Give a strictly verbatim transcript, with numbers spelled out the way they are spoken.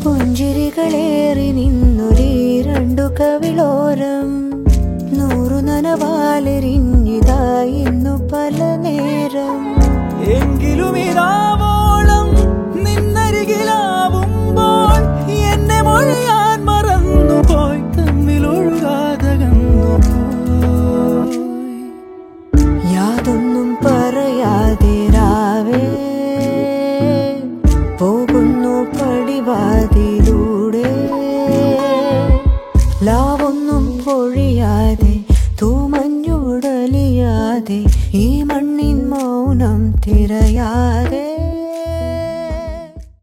പുഞ്ചിരികളേറി നിന്നൊരീ രണ്ടു കവിളോരം നൂറു നനവാലെറിഞ്ഞിതായി ഇന്നു പല നേരം. എങ്കിലും ഇതാവോളം നിന്നരികിലാവുമ്പോൾ എന്നെ മൊഴിയാൻ മറന്നുപോയി, തമ്മിലൊഴുകാതകന്നുപോയി. യാതൊന്നും പറയാതെ രാവേ പോകുന്നു പടിവാതിലൂടെ. ലാവൊന്നും പൊഴിയാതെ തൂമഞ്ഞുടലിയാതെ ഈ മണ്ണിൻ മൗനം തിരയാതെ.